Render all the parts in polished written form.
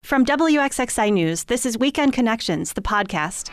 From WXXI News, this is Weekend Connections, the podcast.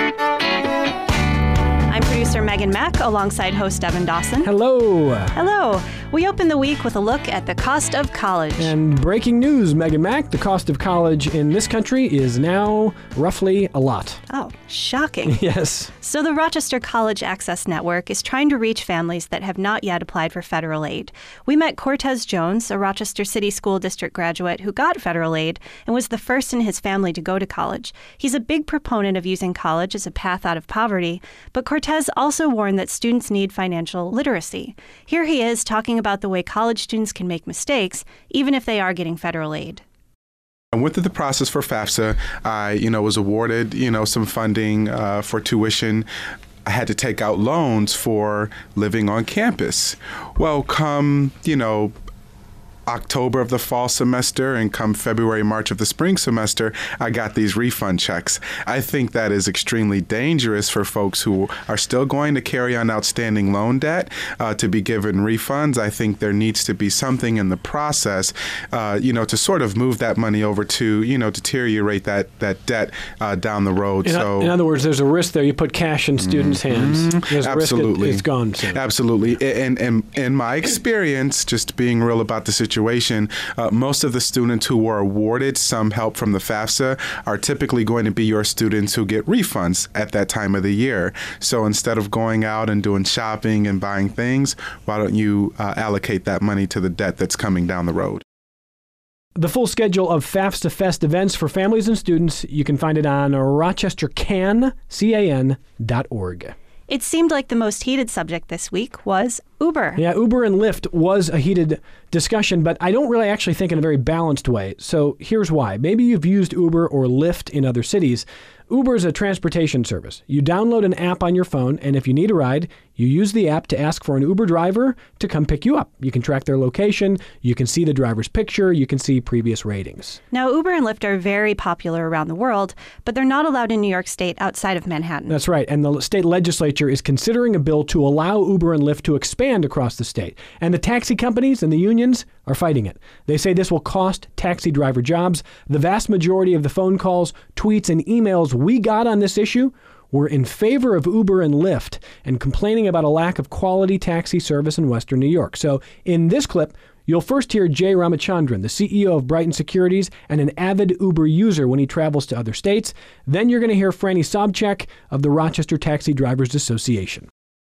I'm producer Megan Mack alongside host Evan Dawson. Hello. Hello. We open the week with a look at the cost of college. And breaking news, Megan Mack, the cost of college in this country is now roughly a lot. Oh, shocking. Yes. So the Rochester College Access Network is trying to reach families that have not yet applied for federal aid. We met Cortez Jones, a Rochester City School District graduate who got federal aid and was the first in his family to go to college. He's a big proponent of using college as a path out of poverty, but Cortez also warned that students need financial literacy. Here he is talking about the way college students can make mistakes, even if they are getting federal aid. I went through the process for FAFSA. I, was awarded, some funding for tuition. I had to take out loans for living on campus. Well, come, October of the fall semester and come February, March of the spring semester, I got these refund checks. I think that is extremely dangerous for folks who are still going to carry on outstanding loan debt to be given refunds. I think there needs to be something in the process, to sort of move that money over to, deteriorate that debt down the road. In other words, there's a risk there. You put cash in students' hands. There's Absolutely. A risk it's gone. So. Absolutely. And in my experience, just being real about the situation, most of the students who were awarded some help from the FAFSA are typically going to be your students who get refunds at that time of the year. So instead of going out and doing shopping and buying things, why don't you allocate that money to the debt that's coming down the road? The full schedule of FAFSA Fest events for families and students, you can find it on rochestercan.org. It seemed like the most heated subject this week was Uber. Yeah, Uber and Lyft was a heated discussion, but I don't really actually think in a very balanced way. So here's why. Maybe you've used Uber or Lyft in other cities. Uber is a transportation service. You download an app on your phone, and if you need a ride, you use the app to ask for an Uber driver to come pick you up. You can track their location, you can see the driver's picture, you can see previous ratings. Now, Uber and Lyft are very popular around the world, but they're not allowed in New York State outside of Manhattan. That's right, and the state legislature is considering a bill to allow Uber and Lyft to expand across the state. And the taxi companies and the unions are fighting it. They say this will cost taxi driver jobs. The vast majority of the phone calls, tweets, and emails we got on this issue were in favor of Uber and Lyft and complaining about a lack of quality taxi service in Western New York. So in this clip, you'll first hear Jay Ramachandran, the CEO of Brighton Securities and an avid Uber user when he travels to other states. Then you're going to hear Franny Sobczak of the Rochester Taxi Drivers Association.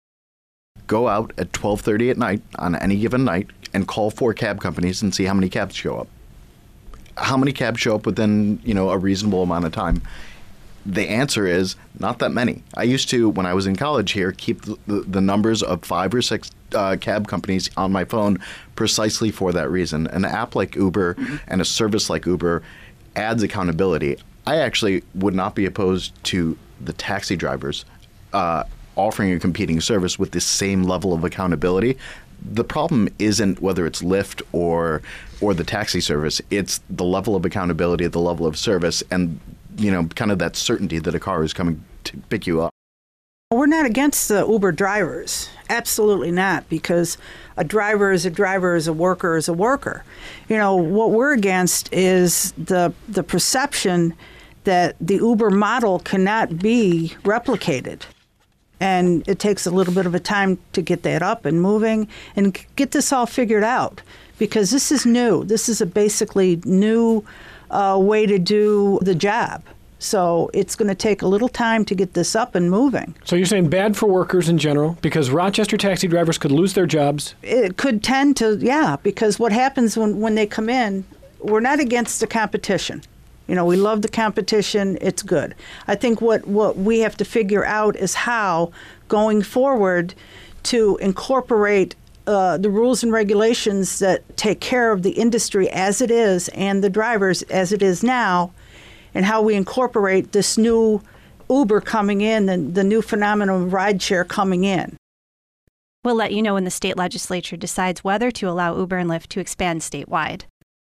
Go out at 12:30 at night on any given night and call 4 cab companies and see how many cabs show up. How many cabs show up within, a reasonable amount of time? The answer is not that many. I used to, when I was in college here, keep the numbers of 5 or 6 cab companies on my phone precisely for that reason. An app like Uber and a service like Uber adds accountability. I actually would not be opposed to the taxi drivers offering a competing service with the same level of accountability. The problem isn't whether it's Lyft or the taxi service. It's the level of accountability, the level of service, and kind of that certainty that a car is coming to pick you up. We're not against the Uber drivers. Absolutely not, because a driver is a driver, a worker is a worker. What we're against is the perception that the Uber model cannot be replicated. And it takes a little bit of a time to get that up and moving and get this all figured out, because this is new. This is a basically new way to do the job. So it's going to take a little time to get this up and moving. So you're saying bad for workers in general, because Rochester taxi drivers could lose their jobs? It could tend to, because what happens when they come in, we're not against the competition. We love the competition. It's good. I think what we have to figure out is how, going forward, to incorporate the rules and regulations that take care of the industry as it is and the drivers as it is now, and how we incorporate this new Uber coming in and the new phenomenon of rideshare coming in. We'll let you know when the state legislature decides whether to allow Uber and Lyft to expand statewide.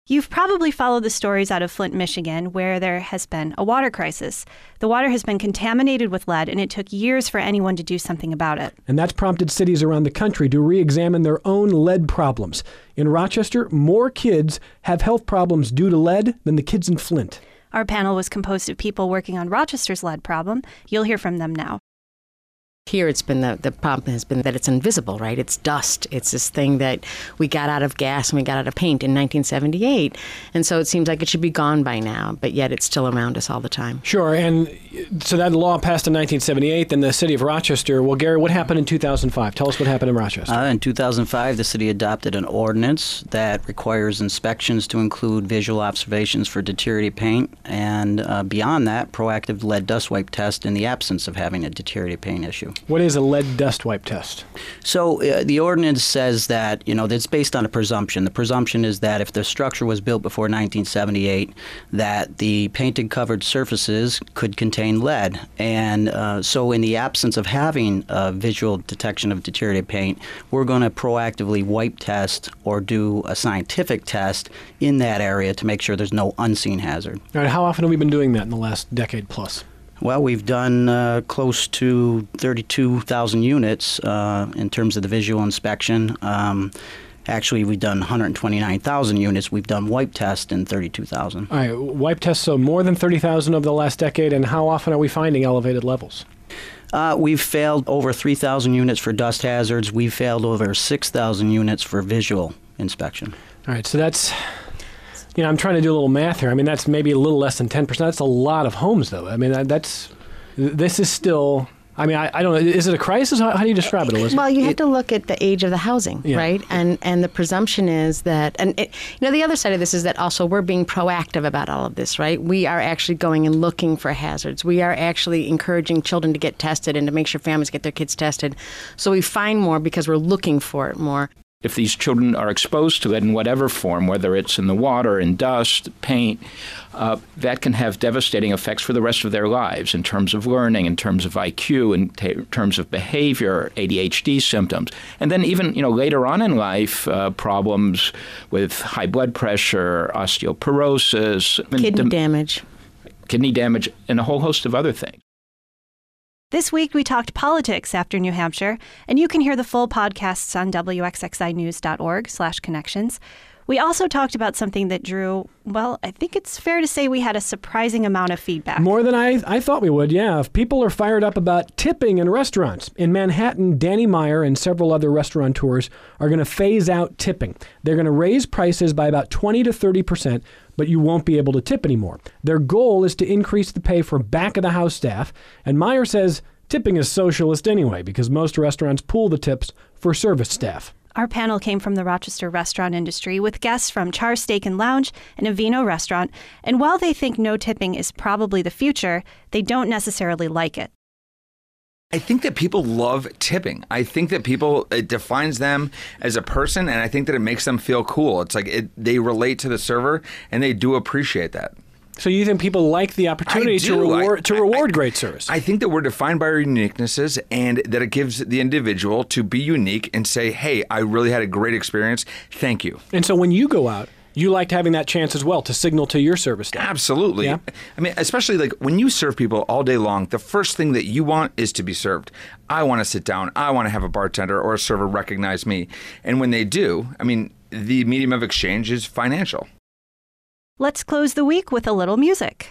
You've probably followed the stories out of Flint, Michigan, where there has been a water crisis. The water has been contaminated with lead, and it took years for anyone to do something about it. And that's prompted cities around the country to re-examine their own lead problems. In Rochester, more kids have health problems due to lead than the kids in Flint. Our panel was composed of people working on Rochester's lead problem. You'll hear from them now. Here it's been the problem has been that it's invisible, right? It's dust. It's this thing that we got out of gas and we got out of paint in 1978. And so it seems like it should be gone by now, but yet it's still around us all the time. Sure, and so that law passed in 1978, then the city of Rochester. Well, Gary, what happened in 2005? Tell us what happened in Rochester. In 2005, the city adopted an ordinance that requires inspections to include visual observations for deteriorated paint, and beyond that, proactive lead dust wipe test in the absence of having a deteriorated paint issue. What is a lead dust wipe test? So the ordinance says that, it's based on a presumption. The presumption is that if the structure was built before 1978, that the painted covered surfaces could contain lead. And so in the absence of having visual detection of deteriorated paint, we're going to proactively wipe test or do a scientific test in that area to make sure there's no unseen hazard. All right, how often have we been doing that in the last decade plus? Well, we've done close to 32,000 units in terms of the visual inspection. Actually, we've done 129,000 units. We've done wipe tests in 32,000. All right, wipe tests, so more than 30,000 over the last decade, and how often are we finding elevated levels? We've failed over 3,000 units for dust hazards. We've failed over 6,000 units for visual inspection. All right, so that's... I'm trying to do a little math here. I mean, that's maybe a little less than 10%. That's a lot of homes, though. I mean, this is still, I don't know, is it a crisis? How do you describe it, Elizabeth? Well, you have to look at the age of the housing, right? And the presumption is that, the other side of this is that also we're being proactive about all of this, right? We are actually going and looking for hazards. We are actually encouraging children to get tested and to make sure families get their kids tested. So we find more because we're looking for it more. If these children are exposed to it in whatever form, whether it's in the water, in dust, paint, that can have devastating effects for the rest of their lives in terms of learning, in terms of IQ, in terms of behavior, ADHD symptoms. And then even, later on in life, problems with high blood pressure, osteoporosis. Kidney damage, and a whole host of other things. This week, we talked politics after New Hampshire, and you can hear the full podcasts on wxxinews.org/connections. We also talked about something that drew, well, I think it's fair to say we had a surprising amount of feedback. More than I thought we would, yeah. People are fired up about tipping in restaurants. In Manhattan, Danny Meyer and several other restaurateurs are going to phase out tipping. They're going to raise prices by about 20 to 30%, but you won't be able to tip anymore. Their goal is to increase the pay for back-of-the-house staff, and Meyer says tipping is socialist anyway because most restaurants pool the tips for service staff. Our panel came from the Rochester restaurant industry with guests from Char Steak and Lounge and a Vino restaurant, and while they think no tipping is probably the future, they don't necessarily like it. I think that people love tipping. I think that it defines them as a person, and I think that it makes them feel cool. It's like they relate to the server, and they do appreciate that. So you think people like the opportunity to reward great service? I think that we're defined by our uniquenesses, and that it gives the individual to be unique and say, hey, I really had a great experience. Thank you. And so when you go out, you liked having that chance as well to signal to your service staff. Absolutely. Yeah? I mean, especially like when you serve people all day long, the first thing that you want is to be served. I want to sit down. I want to have a bartender or a server recognize me. And when they do, I mean, the medium of exchange is financial. Let's close the week with a little music.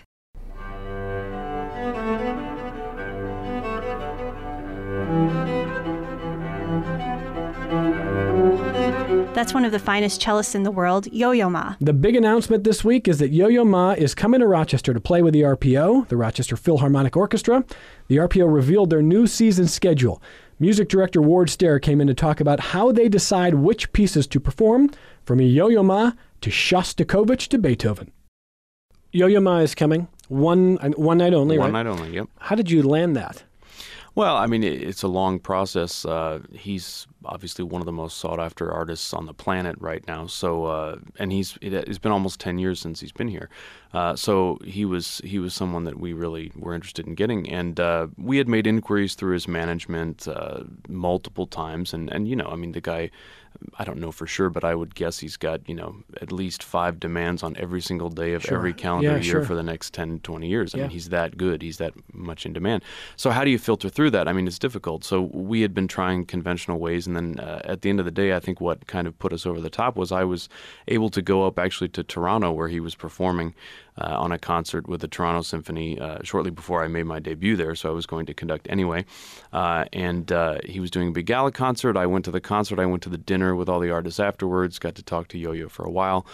That's one of the finest cellists in the world, Yo-Yo Ma. The big announcement this week is that Yo-Yo Ma is coming to Rochester to play with the RPO, the Rochester Philharmonic Orchestra. The RPO revealed their new season schedule. Music director Ward Stair came in to talk about how they decide which pieces to perform, from Yo-Yo Ma to Shostakovich to Beethoven. Yo-Yo Ma is coming. One night only, right? One night only, yep. How did you land that? Well, I mean, it's a long process. He's obviously one of the most sought-after artists on the planet right now. So, and it's been almost 10 years since he's been here. So he was someone that we really were interested in getting, and we had made inquiries through his management multiple times. And I mean, the guy I don't know for sure, but I would guess he's got, at least 5 demands on every single day of every calendar year for the next 10, 20 years. I mean, he's that good. He's that much in demand. So how do you filter through that? I mean, it's difficult. So we had been trying conventional ways, and then at the end of the day, I think what kind of put us over the top was I was able to go up actually to Toronto, where he was performing on a concert with the Toronto Symphony shortly before I made my debut there, so I was going to conduct anyway. And he was doing a big gala concert. I went to the concert. I went to the dinner with all the artists afterwards, got to talk to Yo-Yo for a while.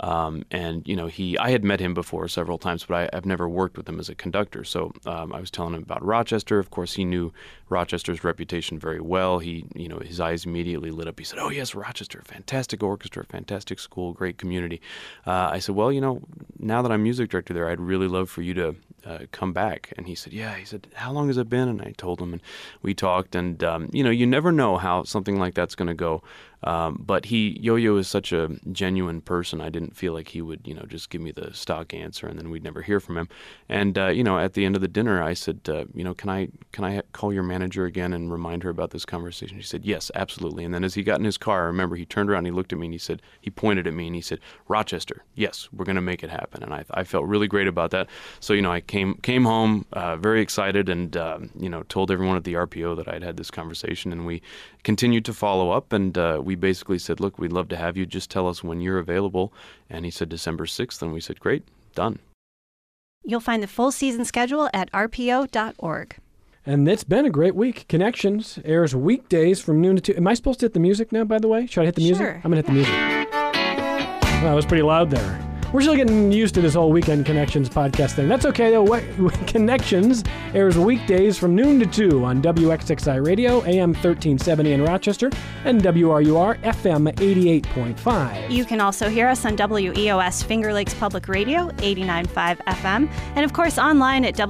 And I had met him before several times, but I've never worked with him as a conductor. So I was telling him about Rochester. Of course, he knew Rochester's reputation very well. His eyes immediately lit up. He said, "Oh yes, Rochester, fantastic orchestra, fantastic school, great community." I said, "Well, now that I'm music director there, I'd really love for you to come back." And he said, "Yeah." He said, "How long has it been?" And I told him, and we talked. And you never know how something like that's going to go. But Yo-Yo is such a genuine person. I didn't feel like he would, just give me the stock answer and then we'd never hear from him. And at the end of the dinner, I said, can I call your manager again and remind her about this conversation? He said, "Yes, absolutely." And then as he got in his car, I remember he turned around, and he looked at me, and he pointed at me, and he said, "Rochester, yes, we're going to make it happen." And I felt really great about that. So I came home very excited, and told everyone at the RPO that I'd had this conversation, and we continued to follow up, and we basically said, "Look, we'd love to have you. Just tell us when you're available." And he said December 6th, and we said, "Great, done." You'll find the full season schedule at rpo.org. And it's been a great week. Connections airs weekdays from noon to 2. Am I supposed to hit the music now, by the way? Should I hit the music? Sure. I'm going to hit the music. Well, that was pretty loud there. We're still getting used to this whole Weekend Connections podcast thing. That's okay, though. Connections airs weekdays from noon to 2 on WXXI Radio, AM 1370 in Rochester, and WRUR FM 88.5. You can also hear us on WEOS Finger Lakes Public Radio, 89.5 FM, and of course online at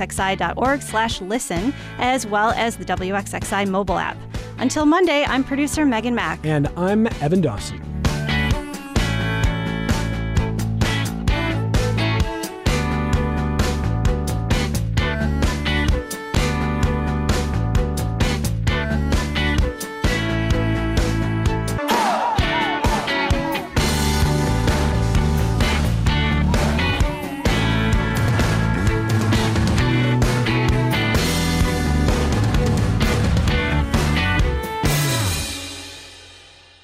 WXXI.org/listen, as well as the WXXI mobile app. Until Monday, I'm producer Megan Mack. And I'm Evan Dawson.